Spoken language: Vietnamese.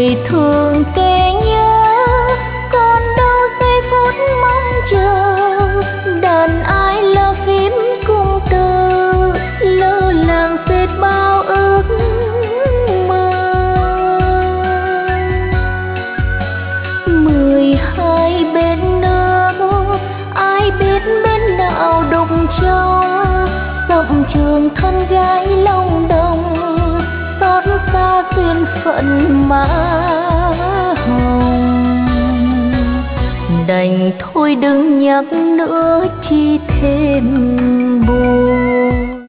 người thương kể nhớ, còn đâu giây phút mong chờ. Đàn ai lơ phím cung tơ, lơ làng dệt bao ước mơ. 12 bên nước, ai biết bên nào đục trong, dặm trường thân gái long đồng, xót xa duyên phận má hồng. Đành thôi đừng nhắc nữa chi thêm